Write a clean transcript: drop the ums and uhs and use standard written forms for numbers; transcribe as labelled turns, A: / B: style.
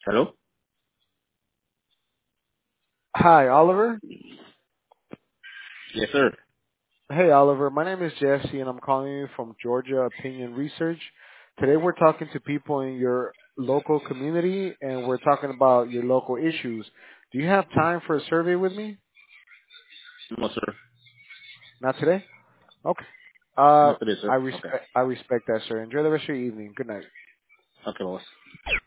A: Hello?
B: Hi, Oliver.
A: Yes, sir.
B: Hey, Oliver. My name is Jesse, and I'm calling you from Georgia Opinion Research. Today, we're talking to people in your local community, and we're talking about your local issues. Do you have time for a survey with me?
A: No, sir.
B: Not today. Okay.
A: Not today, sir.
B: I
A: Okay.
B: respect. I respect that, sir. Enjoy the rest of your evening. Good night.
A: Okay, boss.